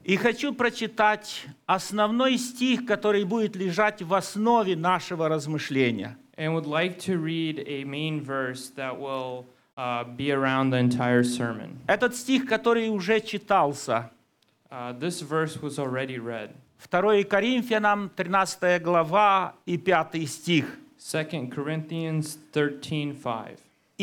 И хочу прочитать основной стих, который будет лежать в основе нашего размышления. And would like to read a main verse that will be around the entire sermon. Этот стих, который уже читался. This verse was already read. 2 Коринфянам, 13 глава и 5 стих. 2 Corinthians 13:5.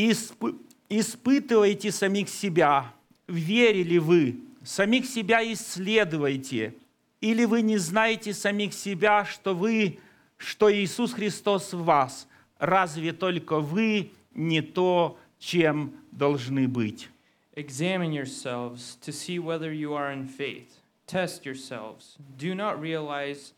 «Испытывайте самих себя, верили вы, самих себя исследуйте, или вы не знаете самих себя, что Иисус Христос в вас, разве только вы не то, чем должны быть». Examine yourselves to see whether you are in faith. Test yourselves. Do you not realize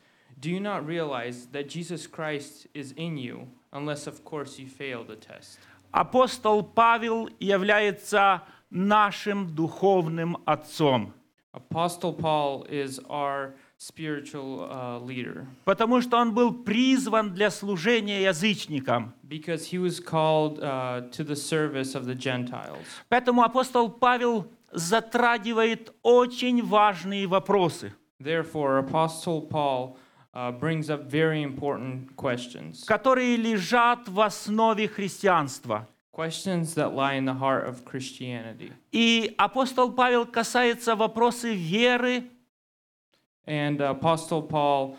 that Jesus Christ is in you, unless of course you fail the test? Апостол Павел является нашим духовным отцом, Apostle Paul is our spiritual leader потому что он был призван для служения язычникам. because he was called to the service of the Gentiles. Поэтому апостол Павел затрагивает очень важные вопросы, Therefore, Apostle Paul brings up very important questions. которые лежат в основе христианства. Questions that lie in the heart of Christianity. И апостол Павел касается вопроса веры, And Apostle Paul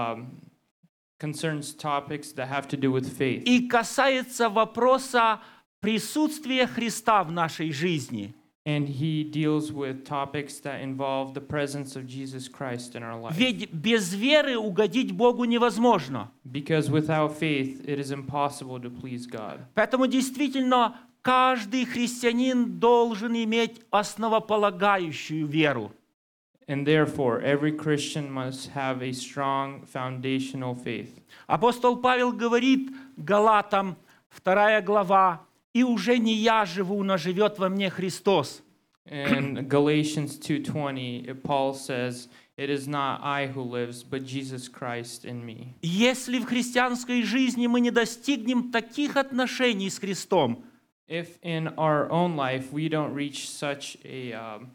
concerns topics that have to do with faith. и касается вопроса присутствия Христа в нашей жизни. And he deals with topics that involve the presence of Jesus Christ in our life. Ведь без веры угодить Богу невозможно. Because without faith, it is impossible to please God. Поэтому действительно каждый христианин должен иметь основополагающую веру. And therefore, every Christian must have a strong foundational faith. Апостол Павел говорит Галатам, 2 глава, «И уже не я живу, но живет во мне Христос». In Galatians 2:20, Paul says, "It is not I who lives, but Jesus Christ in me." Если в христианской жизни мы не достигнем таких отношений с Христом, If in our own life we don't reach such a,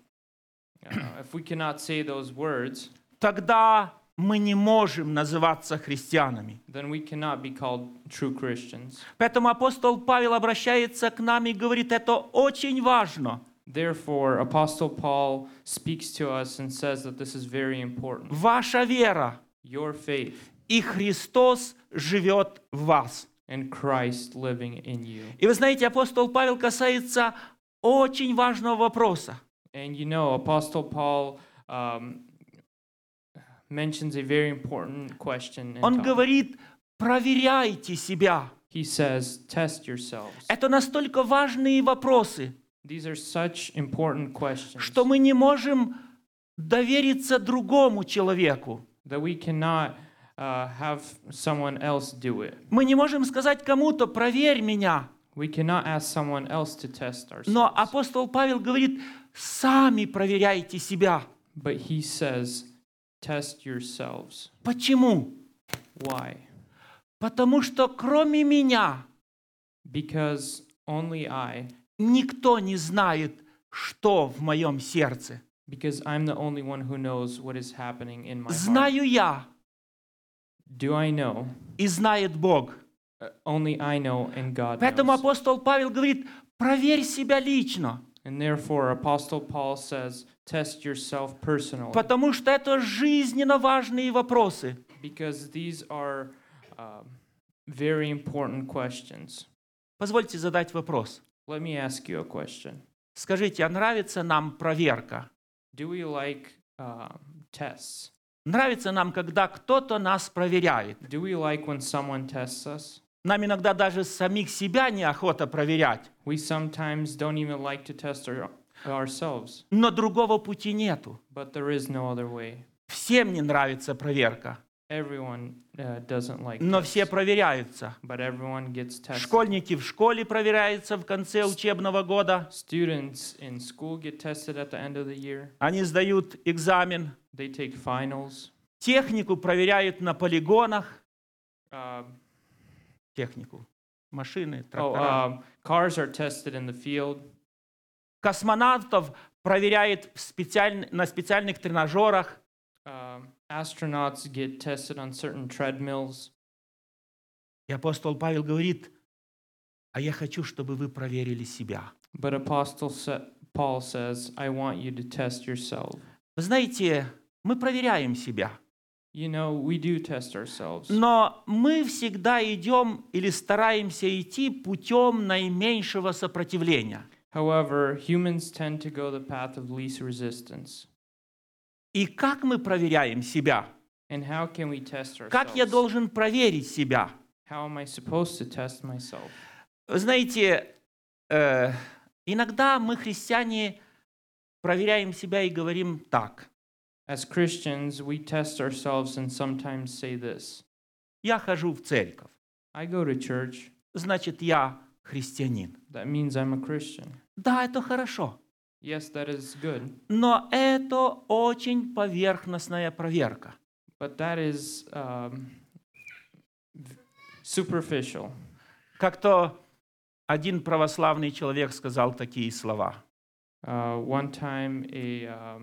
if we cannot say those words, тогда мы не можем называться христианами. then we cannot be called true Christians. Поэтому апостол Павел обращается к нам и говорит, это очень важно. Therefore, Apostle Paul speaks to us and says that this is very important. Ваша вера Your faith и Христос живет в вас. and Christ living in you. И вы знаете, апостол Павел касается очень важного вопроса. And you know, Apostle Paul mentions a very important question. and Он topic. говорит, проверяйте себя. He says, test yourselves. Это настолько важные вопросы, These are such important questions что мы не можем довериться другому человеку. that we cannot have someone else do it. Мы не можем сказать кому-то, проверь меня. We cannot ask someone else to test Но ourselves. апостол Павел говорит, сами проверяйте себя. But he says, test yourselves. Почему? Why? Потому что кроме меня Because only I, никто не знает, что в моем сердце. because I'm the only one who knows what is happening in my heart. Знаю я, Do I know? и знает Бог. Only I know and God Поэтому knows. апостол Павел говорит, проверь себя лично. And therefore, Apostle Paul says, test yourself personally. Потому что это жизненно важные вопросы. Because these are very important questions. Позвольте задать вопрос. Let me ask you a question. Скажите, а нравится нам проверка? Do we like tests? Нравится нам, когда кто-то нас проверяет? Do we like when someone tests us? Нам иногда даже самих себя неохота проверять. We sometimes don't even like to test ourselves, Но другого пути нету. but there is no other way. Всем не нравится проверка, Everyone doesn't like но tests, все проверяются. but everyone gets tested. Школьники в школе проверяются в конце учебного года. Students in school get tested at the end of the year. Они сдают экзамен. They take finals. Технику проверяют на полигонах. Uh, Технику. Машины, трактора. cars are tested in the field. Космонавтов проверяет на специальных тренажерах. Astronauts get tested on certain treadmills. И апостол Павел говорит, а я хочу, чтобы вы проверили себя. But Paul says, I want you to test yourself. Вы знаете, мы проверяем себя. You know, we do test ourselves. Но мы всегда идем или стараемся идти путем наименьшего сопротивления. However, humans tend to go the path of least resistance. И как мы проверяем себя? And how can we test Как я ourselves? должен проверить себя? How am I supposed to test myself? Вы знаете, иногда мы, христиане, проверяем себя и говорим так. As Christians, we test ourselves and sometimes say this. Я хожу в церковь, I go to church. значит, я христианин. That means I'm a Christian. Да, это хорошо. Yes, that is good. Но это очень поверхностная проверка. But that is superficial. Как-то один православный человек сказал такие слова. One time a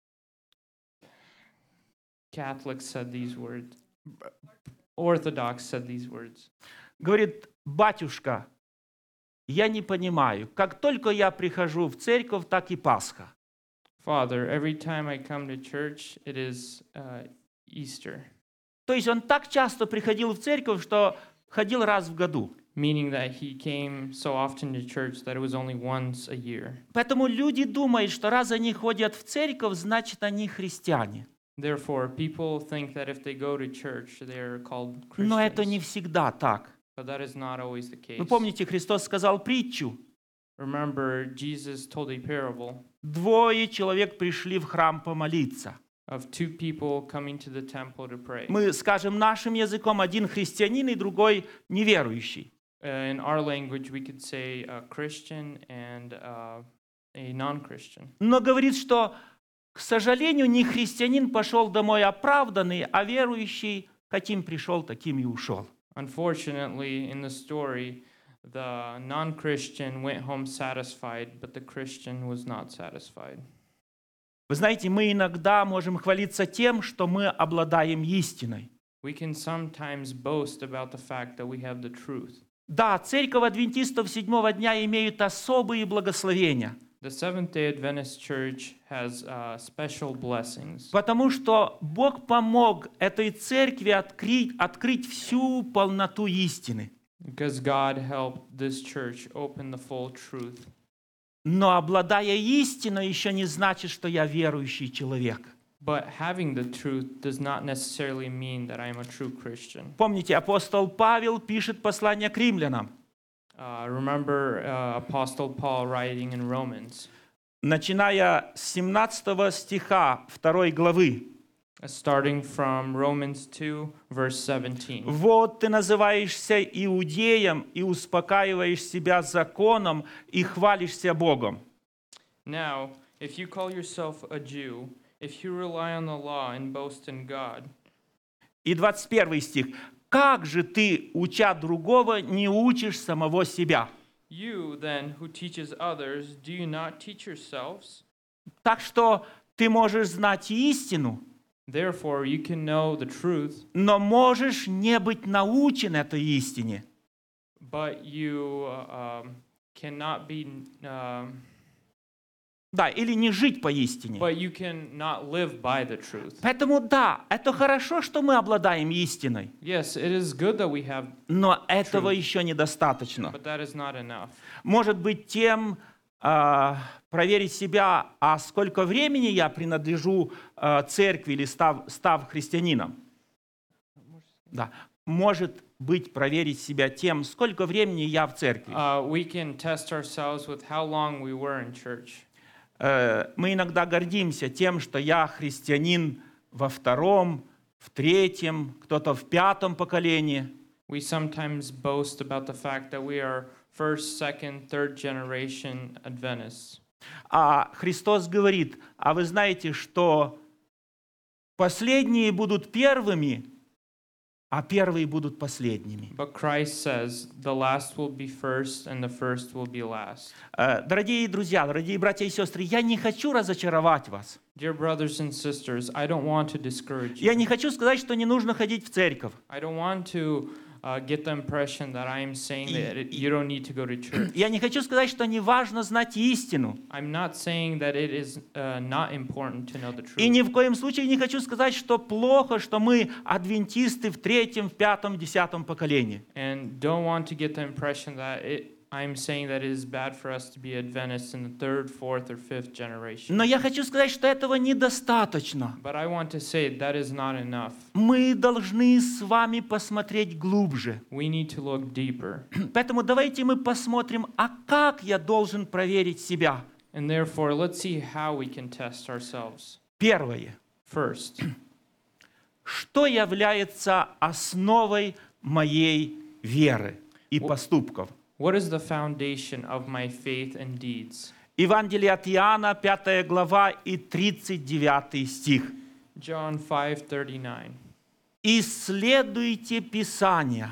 Catholic said these words. Orthodox said these words. Говорит, батюшка, я не понимаю, как только я прихожу в церковь, так и Пасха. Father, every time I come to church, it is Easter. То есть он так часто приходил в церковь, что ходил раз в году. Meaning that he came so often to church that it was only once a year. Поэтому люди думают, что раз они ходят в церковь, значит, они христиане. Therefore, people think that if they go to church, they are called Но это не Christians. всегда так. But that is not always the case. Вы помните, Христос сказал притчу. Remember, Jesus told a parable Двое человек пришли в храм помолиться. of two people coming to the temple to pray. Мы скажем нашим языком, один христианин и другой неверующий. In our language, we could say a Christian and a non-Christian. Но говорит, что, к сожалению, не христианин пошел домой оправданный, а верующий, каким пришел, таким и ушел. Unfortunately, in the story, the non-Christian went home satisfied, but the Christian was not satisfied. Вы знаете, мы иногда можем хвалиться тем, что мы обладаем истиной. We can sometimes boast about the fact that we have the truth. Да, церковь адвентистов седьмого дня имеет особые благословения, The Seventh-day Adventist Church has special blessings потому что Бог помог этой церкви открыть всю полноту истины. because God helped this church open the full truth. Но обладая истиной еще не значит, что я верующий человек. But having the truth does not necessarily mean that I am a true Christian. Помните, апостол Павел пишет послание к римлянам. Remember Apostle Paul writing in Romans, Начиная с 17 стиха 2 главы. starting from Romans 2, verse 17. «Вот ты называешься иудеем и успокаиваешь себя законом и хвалишься Богом». Now, if you call yourself a Jew, if you rely on the law and boast in God, И 21 стих. «Как же ты, уча другого, не учишь самого себя?» you then who teaches others, do you not teach yourselves? Так что ты можешь знать истину, Therefore, you can know the truth, но можешь не быть научен этой истине. but you cannot be, Да, или не жить по истине. but you cannot live by the truth. Поэтому да, это хорошо, что мы обладаем истиной, Yes, it is good that we have, но этого True. еще недостаточно. but that is not enough. Может быть, тем проверить себя, а сколько времени я принадлежу церкви или став христианином. Да. Может быть, проверить себя тем, сколько времени я в церкви. We can test ourselves with how long we were in church. Мы иногда гордимся тем, что я христианин во втором, в третьем, кто-то в пятом поколении. We sometimes boast about the fact that we are first, second, third generation Adventists. А Христос говорит, а вы знаете, что последние будут первыми, а первые будут последними. But Christ says, the last will be first and the first will be last. Дорогие друзья, дорогие братья и сестры, я не хочу разочаровать вас. Dear brothers and sisters, I don't want to discourage Я you. не хочу сказать, что не нужно ходить в церковь. I don't want to get the impression that I am saying that you don't need to go to church. Я не хочу сказать, что не важно знать истину. I'm not saying that it is not important to know the И truth. ни в коем случае не хочу сказать, что плохо, что мы адвентисты в третьем, в пятом, десятом поколении. And don't want to get the impression that I'm saying that it is bad for us to be Adventists in the third, fourth, or fifth generation. Но я хочу сказать, что этого недостаточно. But I want to say that is not enough. Мы должны с вами посмотреть глубже. We need to look deeper. Поэтому давайте мы посмотрим, а как я должен проверить себя. And therefore, let's see how we can test ourselves. Первое. First, Что является основой моей веры и поступков? what is the foundation of my faith and deeds? Евангелие от Иоанна, 5 глава и 39 стих. John 5:39. «Исследуйте Писания,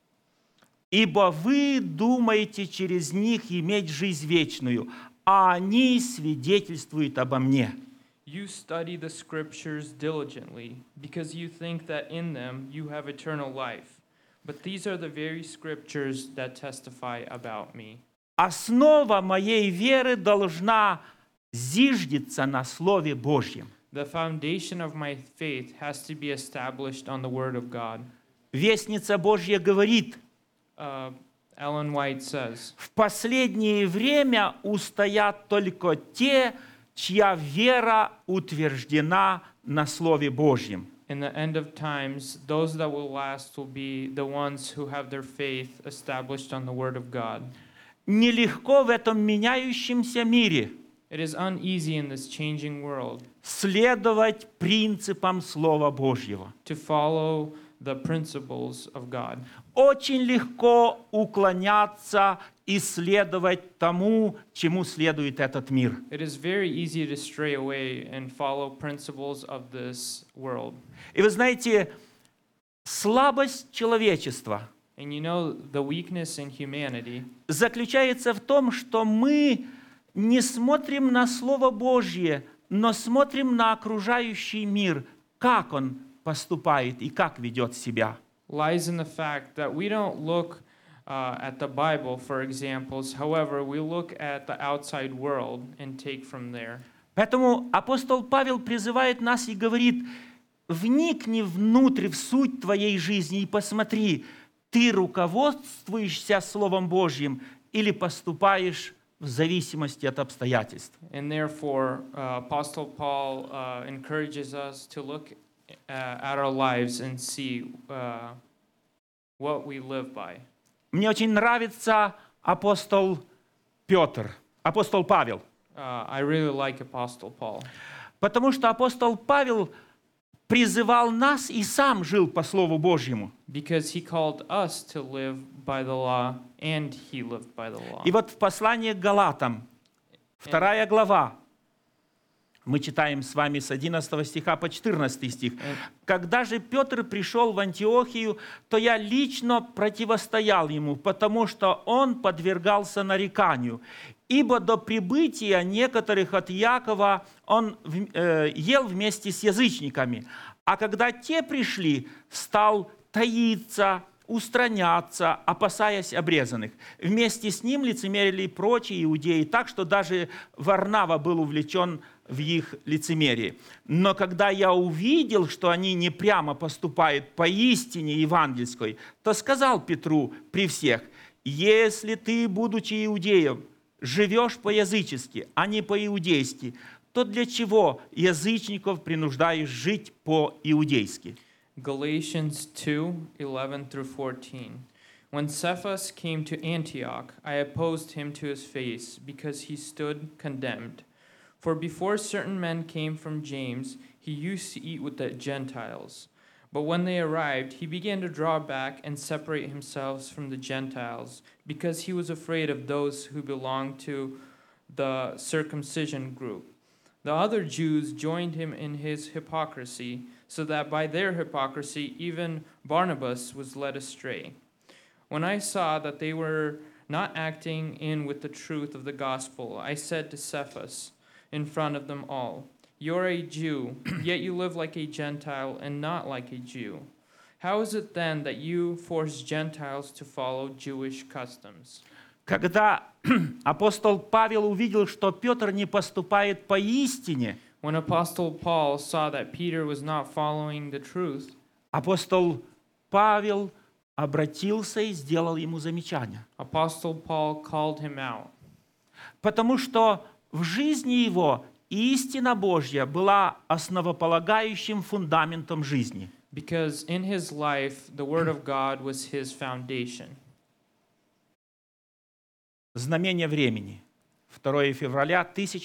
ибо вы думаете через них иметь жизнь вечную, а они свидетельствуют обо мне». You study the scriptures diligently, because you think that in them you have eternal life. But these are the very scriptures that testify about me. Основа моей веры должна зиждиться на Слове Божьем. The foundation of my faith has to be established on the Word of God. Вестница Божья говорит, Ellen White says, в последнее время устоят только те, чья вера утверждена на Слове Божьем. in the end of times, those that will last will be the ones who have their faith established on the Word of God. Нелегко в этом меняющемся мире It is uneasy in this changing world следовать принципам Слова Божьего. to follow the principles of God. Очень легко уклоняться и следовать тому, чему следует этот мир. It is very easy to stray away and follow principles of this world. И вы знаете, слабость человечества And you know, the weakness in humanity заключается в том, что мы не смотрим на Слово Божье, но смотрим на окружающий мир, как он поступает и как ведет себя. lies in the fact that we don't look at the Bible for examples. However, we look at the outside world and take from there. Поэтому апостол Павел призывает нас и говорит, вникни внутрь, в суть твоей жизни и посмотри, ты руководствуешься Словом Божьим или поступаешь в зависимости от обстоятельств. And therefore, Apostle Paul encourages us to look at our lives and see what we live by. Мне очень нравится апостол Павел, I really like Apostle Paul потому что апостол Павел призывал нас и сам жил по Слову Божьему. because he called us to live by the law and he lived by the law. И вот в послании к Галатам, 2 глава, мы читаем с вами с 11 стиха по 14 стих. «Когда же Петр пришел в Антиохию, то я лично противостоял ему, потому что он подвергался нареканию. Ибо до прибытия некоторых от Иакова он ел вместе с язычниками. А когда те пришли, стал таиться, устраняться, опасаясь обрезанных. Вместе с ним лицемерили и прочие иудеи, так что даже Варнава был увлечен в их лицемерии. Но когда я увидел, что они не прямо поступают по истине евангельской, то сказал Петру при всех, если ты, будучи иудеем, живешь по-язычески, а не по-иудейски, то для чего язычников принуждаешь жить по-иудейски?» Galatians 2:11-14. When Cephas came to Antioch, I opposed him to his face, because he stood condemned. For before certain men came from James, he used to eat with the Gentiles. But when they arrived, he began to draw back and separate himself from the Gentiles, because he was afraid of those who belonged to the circumcision group. The other Jews joined him in his hypocrisy, so that by their hypocrisy even Barnabas was led astray. When I saw that they were not acting in with the truth of the gospel, I said to Cephas in front of them all, "You're a Jew, yet you live like a Gentile and not like a Jew. How is it then that you force Gentiles to follow Jewish customs?" Когда апостол Павел увидел, что Петр не поступает по истине, When Apostle Paul saw that Peter was not following the truth, апостол Павел обратился и сделал ему замечание. Apostle Paul called him out. Потому что в жизни его истина Божья была основополагающим фундаментом жизни. Because in his life, the Word of God was his foundation. Знамение времени. 2 февраля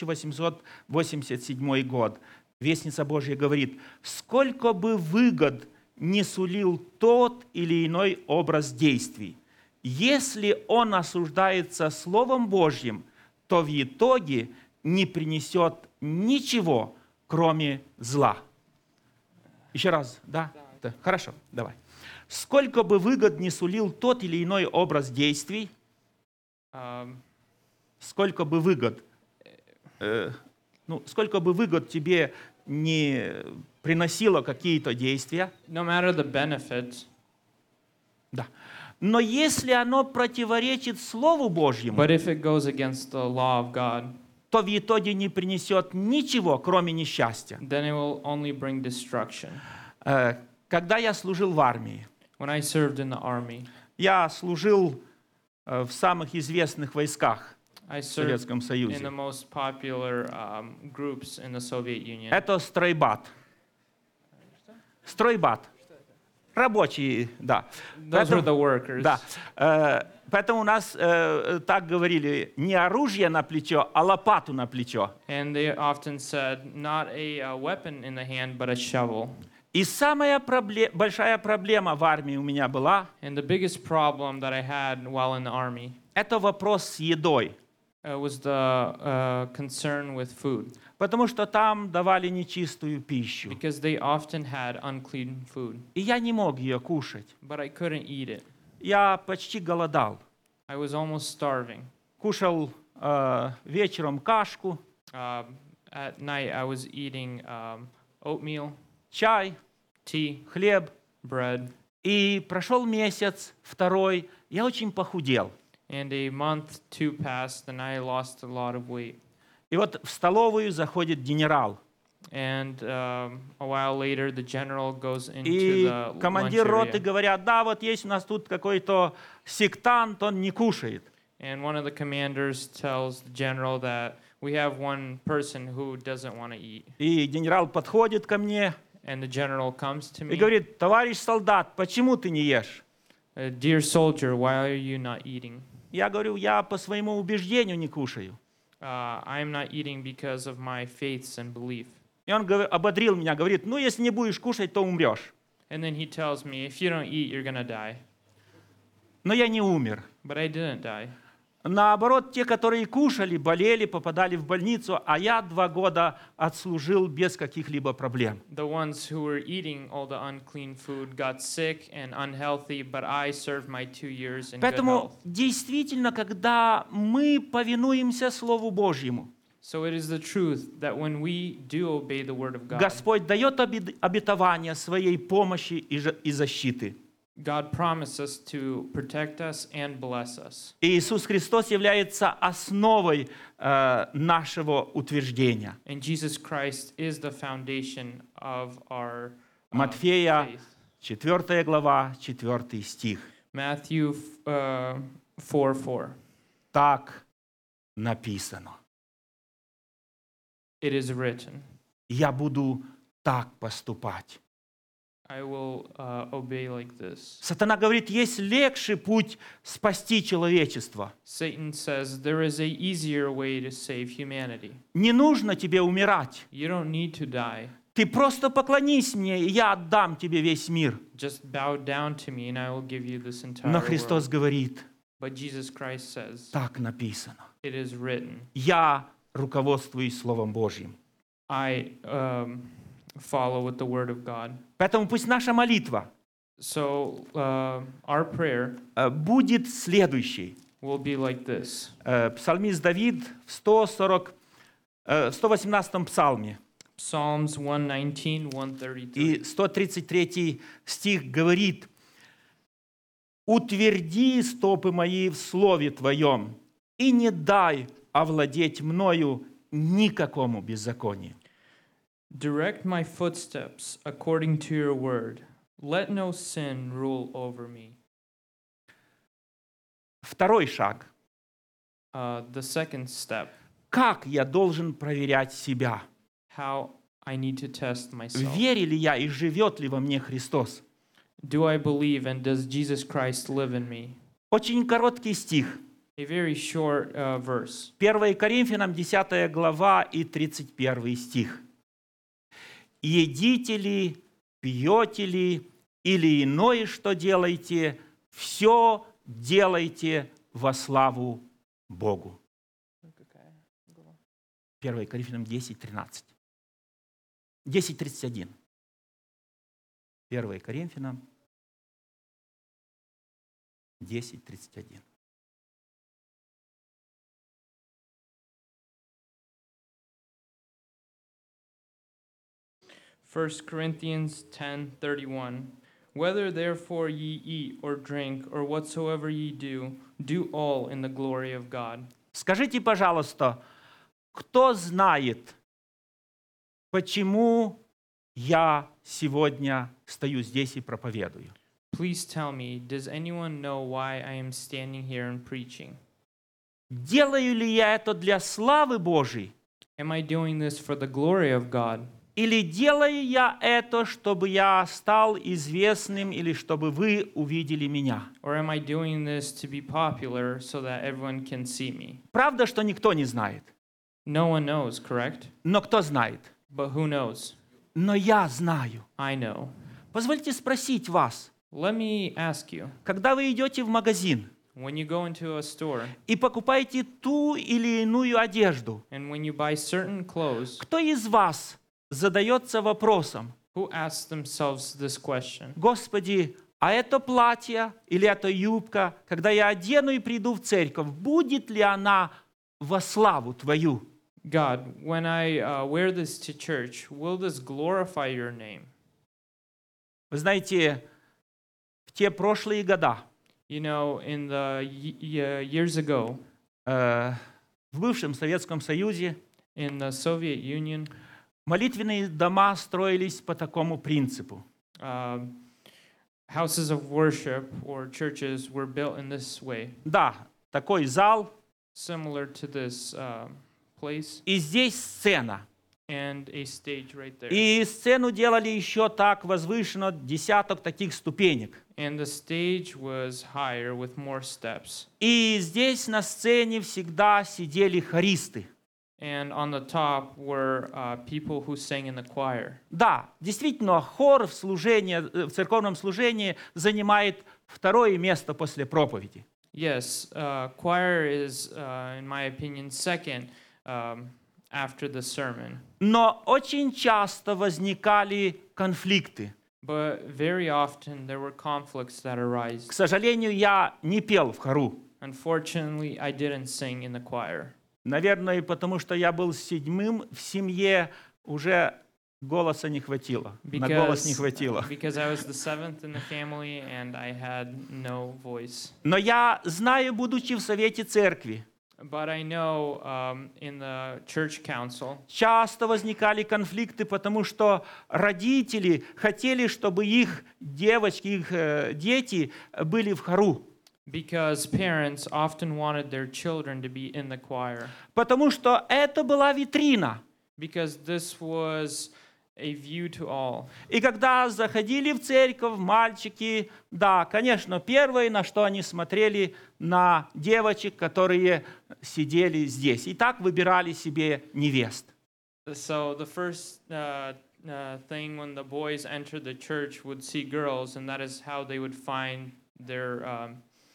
1887 год. Вестница Божья говорит: «Сколько бы выгод не сулил тот или иной образ действий, если он осуждается Словом Божьим, то в итоге не принесет ничего, кроме зла». Еще раз, да? Да. Хорошо, давай. Сколько бы выгод не сулил тот или иной образ действий, сколько бы выгод, сколько бы выгод тебе не приносило какие-то действия, No matter the benefit, да. Но если оно противоречит Слову Божьему, but if it goes against the law of God, то в итоге не принесет ничего, кроме несчастья. then it will only bring destruction. Когда я служил в армии, When I served in the army, я служил в самых известных войсках I в served Советском in the Союзе. most popular groups in the Soviet Union. Это стройбат. Стройбат. Рабочие, да. Those were the workers. Да. Поэтому у нас так говорили: не оружие на плечо, а лопату на плечо. And they often said, not a weapon in the hand, but a shovel. И самая большая проблема в армии у меня была — And the biggest problem that I had while in the army это вопрос с едой. was the concern with food, Потому что там давали нечистую пищу. because they often had unclean food, И я не мог ее кушать. but I couldn't eat it. Я почти голодал. I was almost starving. Кушал вечером кашку, At night, I was eating oatmeal, чай, tea, хлеб. bread, И прошел месяц, второй, я очень похудел. and a month, two passed, and I lost a lot of weight. И вот в столовую заходит генерал. And a while later, the general goes into И the lunch командир роты area. говорят: да, вот есть у нас тут какой-то сектант, он не кушает. And one of the commanders tells the general that we have one person who doesn't want to eat. И генерал подходит ко мне And the general comes to и me, говорит: товарищ солдат, почему ты не ешь? "Dear soldier, why are you not eating?" Я говорю: я по своему убеждению не кушаю. I'm not eating because of my faiths and belief. И он ободрил меня, говорит: ну, если не будешь кушать, то умрешь. And then he tells me, if you don't eat, you're gonna die. Но я не умер. But I didn't die. Наоборот, те, которые кушали, болели, попадали в больницу, а я 2 года отслужил без каких-либо проблем. The ones who were eating all the unclean food got sick and unhealthy, but I served my 2 years in good Поэтому health. действительно, когда мы повинуемся Слову Божьему, So it is the truth that when we do obey the word of God, Господь дает обетование своей помощи и защиты. God promises to protect us and bless us. И Иисус Христос является основой нашего утверждения. And Jesus Christ is the foundation of our Матфея, faith. 4 глава, 4 стих. Matthew 4:4. Так написано. It is written, Я буду так поступать. I will obey like this. Сатана говорит: есть легче путь спасти человечество. Satan says there is a easier way to save humanity. Не нужно тебе умирать. You don't need to die. Ты просто поклонись мне, и я отдам тебе весь мир. Just bow down to me and I will give you this entire Но Христос world. говорит: But Jesus Christ says, так написано. it is written. Я руководствуюсь Словом Божьим. I follow with the Word of God. Поэтому пусть наша молитва So our prayer будет следующей. will be like this. Псалмист Давид в 118-м псалме Psalms 119, 133. и 133 стих говорит: «Утверди стопы мои в слове Твоем, и не дай овладеть мною никакому беззаконию». Direct my footsteps according to your word. Let no sin rule over me. Второй шаг. The second step, Как я должен проверять себя? how I need to test myself. В вере ли я и живет ли во мне Христос? Do I believe and does Jesus Christ live in me? Очень короткий стих. A very short verse. 1 Коринфянам 10 глава и 31 стих. «Едите ли, пьете ли, или иное, что делаете, все делайте во славу Богу». 1 Коринфянам 10:13. 10:31. 1 Коринфянам 10:31. First Corinthians 10:31. Whether therefore ye eat or drink or whatsoever ye do, do all in the glory of God. Скажите, пожалуйста, кто знает, почему я сегодня стою здесь и проповедую? Please tell me, does anyone know why I am standing here and preaching? Делаю ли я это для славы Божьей? Am I doing this for the glory of God? Или делаю я это, чтобы я стал известным, или чтобы вы увидели меня? Or am I doing this to be popular so that everyone can see me? Правда, что никто не знает. No one knows, correct? Но кто знает? But who knows? Но я знаю. I know. Позвольте спросить вас, Let me ask you, когда вы идете в магазин when you go into a store и покупаете ту или иную одежду, and when you buy certain clothes, кто из вас задается вопросом: who asks themselves this question? Господи, а это платье или эта юбка, когда я одену и приду в церковь, будет ли она во славу Твою? God, when I wear this to church, will this glorify your name? Вы знаете, в те прошлые года You know, in the years ago, в бывшем Советском Союзе in the Soviet Union, молитвенные дома строились по такому принципу. houses of worship or churches were built in this way, Да, такой зал, similar to this place, и здесь сцена. and a stage right there. И сцену делали еще так возвышенно, десяток таких ступенек. And the stage was higher with more steps. И здесь на сцене всегда сидели хористы. And on the top were people who sang in the choir. Да, действительно, хор в церковном служении занимает второе место после проповеди. Yes, choir is, in my opinion, second after the sermon. Но очень часто возникали конфликты. But very often there were conflicts that К arise. сожалению, я не пел в хору. Unfortunately, I didn't sing in the choir. Наверное, потому что я был седьмым в семье, уже голоса не хватило. На голос не хватило. Because I was the seventh in the family and I had no voice. Но я знаю, будучи в совете церкви, But I know in the church council, часто возникали конфликты, потому что родители хотели, чтобы их девочки, их дети были в хору. because parents often wanted their children to be in the choir. Потому что это была витрина. Because this was a view to all. И когда заходили в церковь мальчики, да, конечно, первое, на что они смотрели, на девочек, которые сидели здесь. И так выбирали себе невест. So the first thing when the boys entered the church would see girls, and that is how they would find their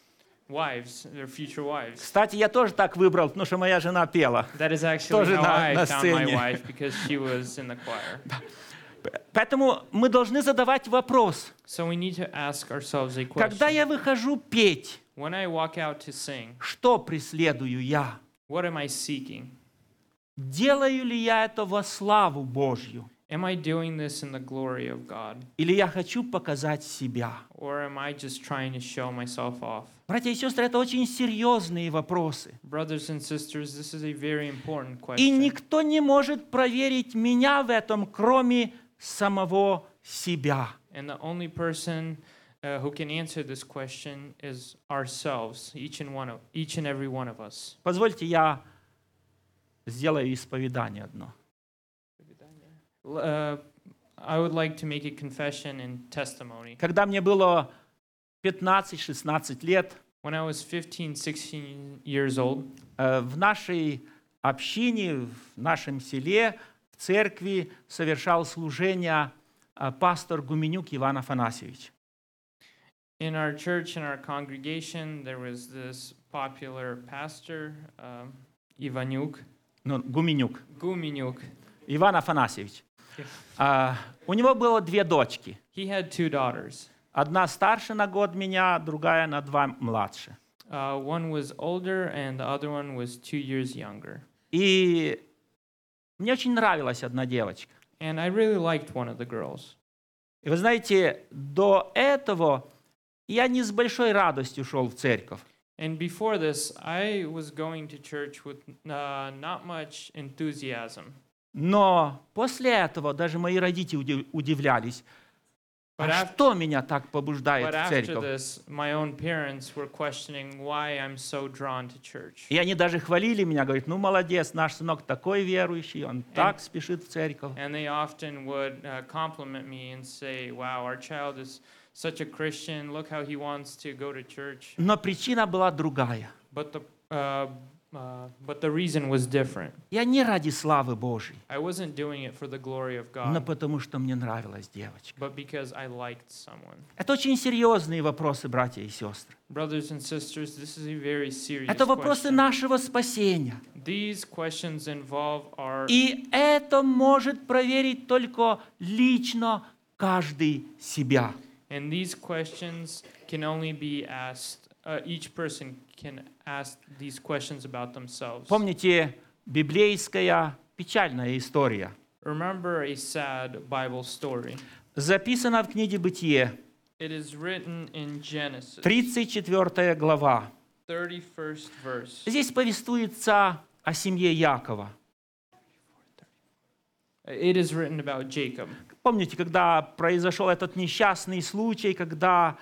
wives, their future wives. Кстати, я тоже так выбрал, потому что моя жена пела. That is actually Тоже how на I found my сцене. wife, because she was in the choir. Поэтому мы должны задавать вопрос. So we need to ask ourselves a Когда question. я выхожу петь, When I walk out to sing, что преследую я? what am I seeking? Делаю ли я это во славу Божью? Am I doing this in the glory of God? Или я хочу показать себя? Or am I just trying to show myself off? Братья и сестры, это очень серьезные вопросы. Brothers and sisters, this is a very important И question. никто не может проверить меня в этом, кроме самого себя. And the only person who can answer this question is ourselves, each and every one of us. Позвольте, я сделаю исповедание одно. I would like to make a confession and testimony. Когда мне было 15-16 лет, When I was 15, 16 years old, в нашей общине, в нашем селе, в церкви совершал служение пастор Гуменюк Иван Афанасьевич. in our church, in our congregation, there was this popular pastor, Ivanyuk, Ну, Гуменюк. Guminyuk. Иван Афанасьевич. У него было две дочки. He had two daughters. Одна старше на год меня, другая на 2 младше. One was older and the other one was 2 years younger. И мне очень нравилась одна девочка. And I really liked one of the girls. И вы знаете, до этого я не с большой радостью шел в церковь. And before this, I was going to church with not much enthusiasm. Но после этого даже мои родители удивлялись, But а after- что меня так побуждает But в after церковь? this, my own parents were questioning why I'm so drawn to church. И они даже хвалили меня, говорят, ну молодец, наш сынок такой верующий, он так спешит в церковь. And they often would compliment me and say, wow, our child is such a Christian. Look how he wants to go to church. Но причина была другая. But the reason was different. Я не ради славы Божьей, I wasn't doing it for the glory of но God, потому что мне нравилась девочка. but because I liked someone. Это очень серьезные вопросы, братья и сестры. Brothers and sisters, this is a very serious Это вопросы question. нашего спасения. These questions involve our И это может проверить только лично каждый себя. And these questions can only be asked, each person can ask these questions about themselves. Помните, библейская печальная история. Remember a sad Bible story. Записана в книге «Бытие», It is written in Genesis, 34 глава. 31st verse. Здесь повествуется о семье Якова. It is written about Jacob. Помните, когда произошел этот несчастный случай, когда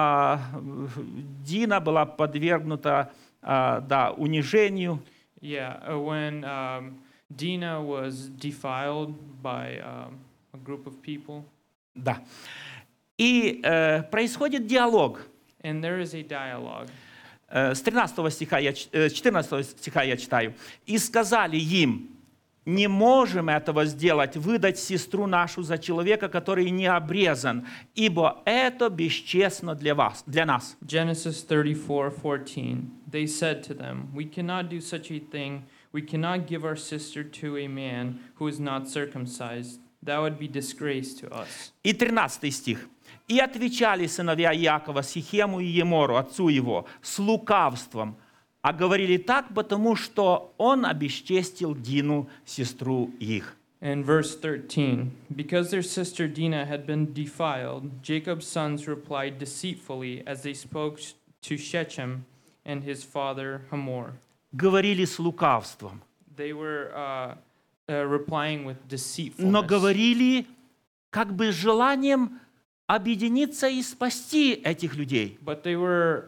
Дина была подвергнута унижению. Yeah, when Dinah was defiled by a group of people. Да. И происходит диалог. And there is a dialogue. С 14 стиха я читаю. «И сказали им, не можем этого сделать, выдать сестру нашу за человека, который не обрезан, ибо это бесчестно для нас». Genesis 34:14. They said to them, "We cannot do such a thing. We cannot give our sister to a man who is not circumcised. That would be disgrace to us." И 13 стих. «И отвечали сыновья Иакова Сихему и Емору, отцу его, с лукавством, а говорили так, потому что он обесчестил Дину, сестру их». And verse 13. Because their sister Dinah had been defiled, Jacob's sons replied deceitfully as they spoke to Shechem and his father Hamor. Говорили с лукавством, They were replying with но deceitfulness. говорили как бы с желанием объединиться и спасти этих людей. But they were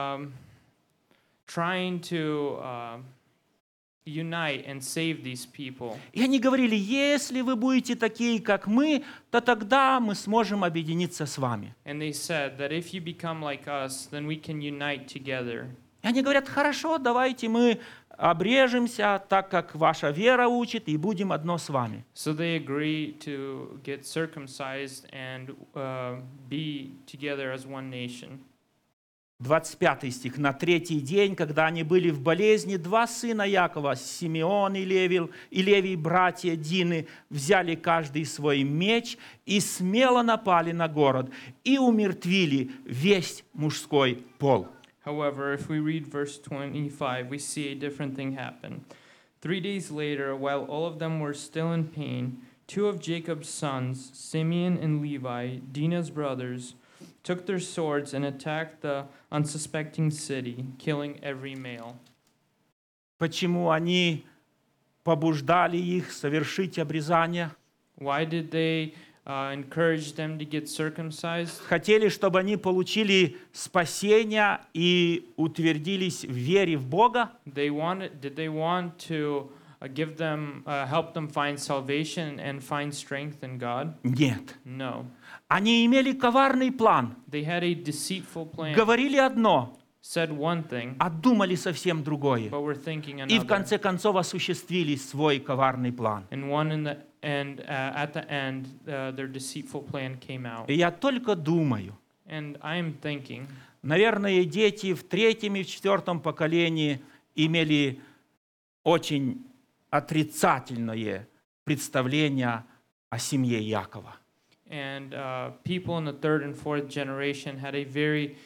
trying to unite and save these people. И они говорили, если вы будете такие, как мы, то тогда мы сможем объединиться с вами. And they said that if you become like us, then we can unite together. И они говорят, хорошо, давайте мы обрежемся, так как ваша вера учит, и будем одно с вами. So they agree to get circumcised and be together as one nation. 25 стих. «На третий день, когда они были в болезни, два сына Якова, Симеон и Левий, братья Дины, взяли каждый свой меч и смело напали на город и умертвили весь мужской пол». However, if we read verse 25, we see a different thing happen. 3 days later, while all of them were still in pain, two of Jacob's sons, Simeon and Levi, Dinah's brothers, took their swords and attacked the unsuspecting city, killing every male. Почему они побуждали их совершить обрезание? Why did they encourage them to get circumcised? Хотели, чтобы они получили спасение и утвердились в вере в Бога? Did they want to give them, help them find salvation and find strength in God? Нет. No. Они имели коварный план, They had a deceitful plan, говорили одно, said one thing, а думали совсем другое. but were thinking И в another. конце концов осуществили свой коварный план. And at the end, their deceitful plan came out. И я только думаю, And I am thinking, наверное, дети в третьем и в четвертом поколении имели очень отрицательное представление о семье Якова. and people in the third and fourth generation had a very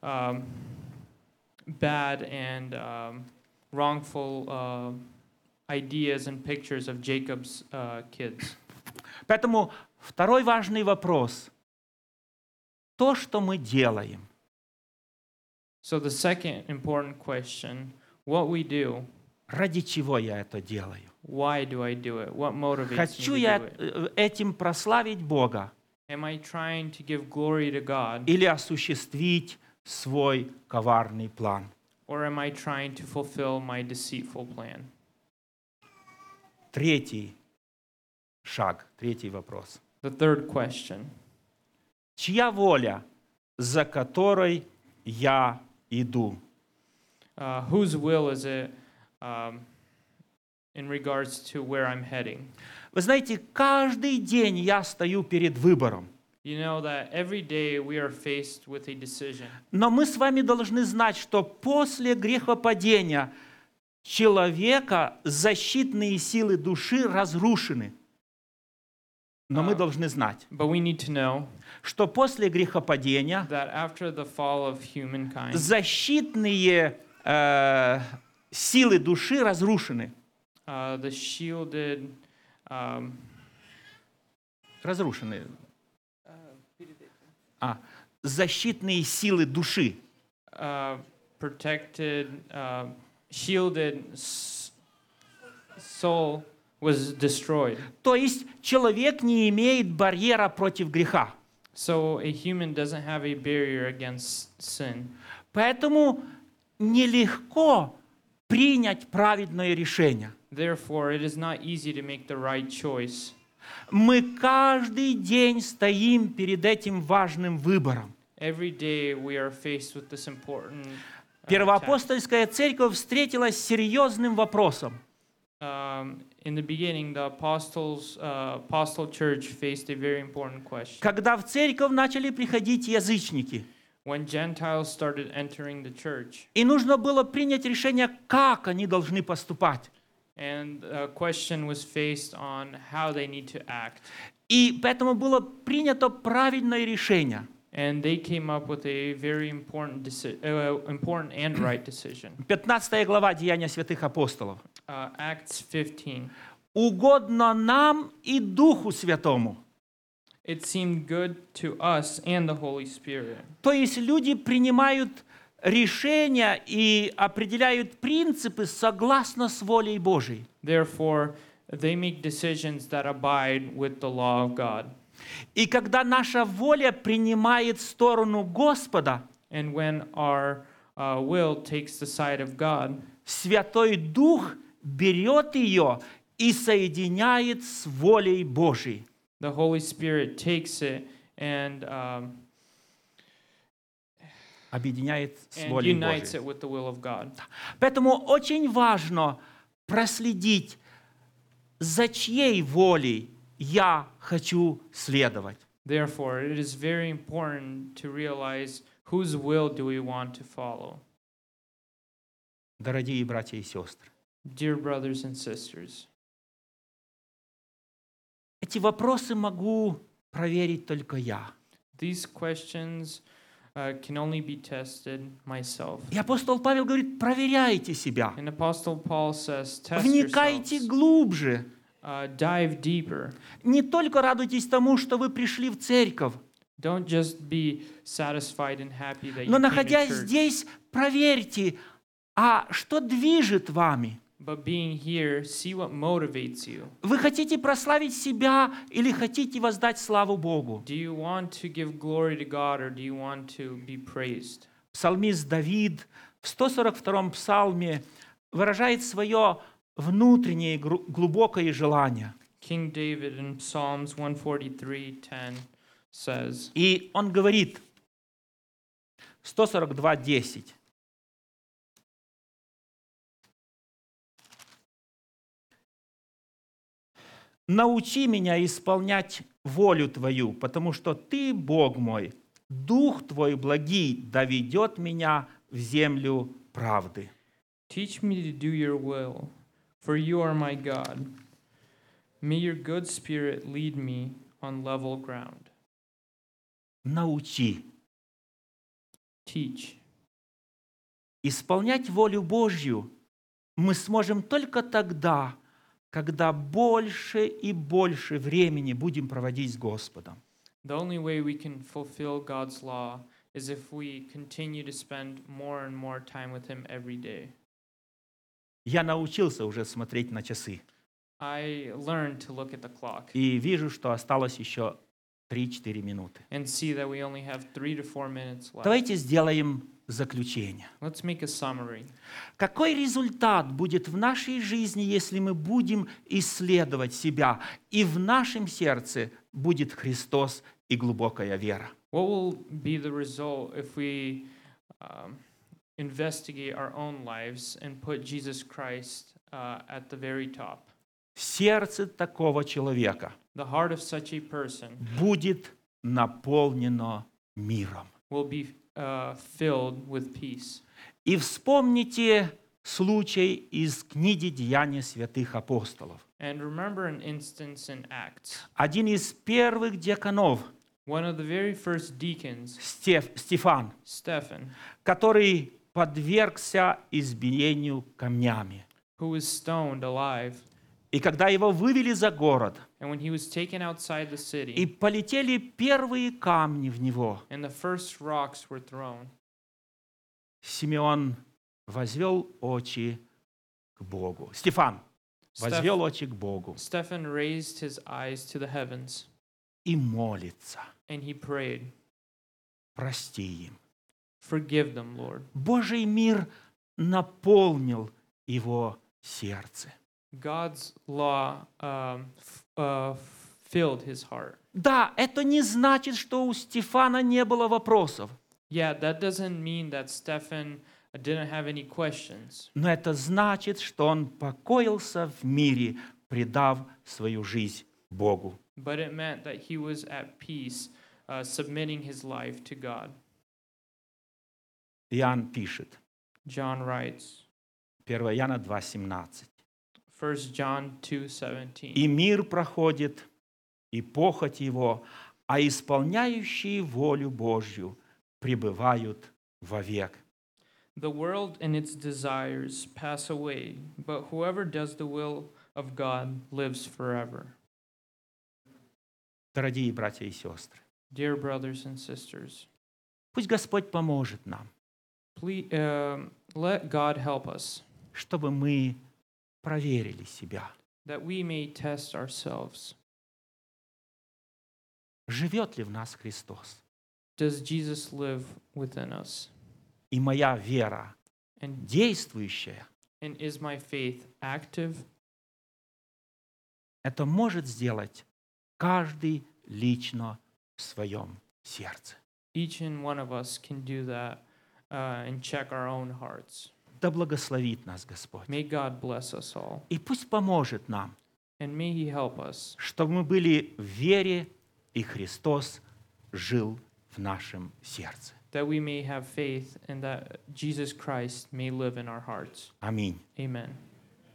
bad and wrongful ideas and pictures of Jacob's kids. Поэтому второй важный вопрос. То, что мы делаем, So the second important question, what we do, ради чего я это делаю? why do I do it? What motivates Хочу me to я do it? этим прославить Бога Am I trying to give glory to God, или осуществить свой коварный план? or am I trying to fulfill my deceitful plan? Третий шаг, третий вопрос. The third question, Чья воля, за которой я иду? whose will is it in regards to where I'm heading? Вы знаете, каждый день я стою перед выбором. You know that every day we are faced with a decision. Но мы с вами должны знать, что после грехопадения человека защитные силы души разрушены. Но мы должны знать, But we need to know что после грехопадения that after the fall of humankind, защитные силы души разрушены. the shielded, Разрушены. Защитные силы души. protected, shielded soul was destroyed. То есть человек не имеет барьера против греха. So a human doesn't have a barrier against sin. Поэтому нелегко принять праведное решение. Therefore, it is not easy to make the right choice. Мы каждый день стоим перед этим важным выбором. Every day we are faced with this important task. Первоапостольская церковь встретилась с серьезным вопросом. In the beginning, the apostle church faced a very important question. Когда в церковь начали приходить язычники, When Gentiles started entering the church, и нужно было принять решение, как они должны поступать. and a question was faced on how they need to act. И поэтому было принято правильное решение. And they came up with a very important and right decision. 15 глава Деяния святых апостолов. Acts 15. «Угодно нам и Духу Святому». It seemed good to us and the Holy Spirit. То есть люди принимают решения и определяют принципы согласно с волей Божией. Therefore, they make decisions that abide with the law of God. И когда наша воля принимает сторону Господа, And when our will takes the side of God, Святой Дух берет ее и соединяет с волей Божией. the Holy Spirit takes it and Объединяет с волей unites Божией. it with the will of God. Поэтому очень важно проследить, за чьей волей я хочу следовать. Therefore, it is very important to realize whose will do we want to follow. Дорогие братья и сестры, Dear brothers and sisters, эти вопросы могу проверить только я. these questions can only be tested myself. И апостол Павел говорит, проверяйте себя, And Apostle Paul says, test вникайте yourselves, глубже. dive deeper. Не только радуйтесь тому, что вы пришли в церковь, Don't just be satisfied and happy that you но came to находясь church, здесь, проверьте, а что движет вами? but being here, see what motivates you. Вы хотите прославить себя или хотите воздать славу Богу? Do you want to give glory to God or do you want to be praised? Псалмист Давид в 142-м псалме выражает свое внутреннее глубокое желание. King David in Psalms 143:10 says, И он говорит, 142:10. «Научи меня исполнять волю Твою, потому что Ты, Бог мой, Дух Твой благий доведет меня в землю правды». Teach me to do your will, for you are my God. May your good spirit lead me on level ground. Научи. Teach. Исполнять волю Божью мы сможем только тогда, когда больше и больше времени будем проводить с Господом. The only way we can fulfill God's law is if we continue to spend more and more time with Him every day. Я научился уже смотреть на часы I learned to look at the clock и вижу, что осталось еще 3-4 минуты. and see that we only have 3 to 4 minutes left. Давайте сделаем заключение. Let's make a summary. Какой результат будет в нашей жизни, если мы будем исследовать себя, и в нашем сердце будет Христос и глубокая вера? What will be the result if we investigate our own lives and put Jesus Christ at the very top? Сердце такого человека The heart of such a person будет наполнено миром. will be filled with peace. И вспомните случай из книги «Деяния святых апостолов». And remember an instance in Acts. Один из первых диаконов, One of the very first deacons, Стефан, Stephen, который подвергся избиению камнями. who was stoned alive, И когда его вывели за город, and when he was taken outside the и city, полетели первые камни в него, and the first rocks were thrown, Симеон возвел очи к Богу. Стефан возвел очи к Богу Stephen raised his eyes to the heavens, и молится. and he prayed, Прости им. "Forgive them, Lord." Божий мир наполнил его сердце. God's law filled his heart. Да, это не значит, что у Стефана не было вопросов, Yeah, that doesn't mean that Stephen didn't have any questions. но это значит, что он покоился в мире, предав свою жизнь Богу. But it meant that he was at peace, submitting his life to God. Иоанн пишет, John writes, 1 Иоанна 2,17. 1 John 2:17. «И мир проходит, и похоть его, а исполняющие волю Божью пребывают вовек». The world and its desires pass away, but whoever does the will of God lives forever. Дорогие братья и сестры, Dear brothers and sisters, пусть Господь поможет нам, please let God help us, чтобы мы проверили себя. that we may test ourselves. Живет ли в нас Христос? Does Jesus live within us? И моя вера And действующая, is my faith active? это может сделать каждый лично в своем сердце. Each and one of us can do that and check our own hearts. Да благословит нас Господь. May God bless us all. И пусть поможет нам, And may He help us чтобы мы были в вере и Христос жил в нашем сердце. that we may have faith and that Jesus Christ may live in our hearts. Аминь. Amen.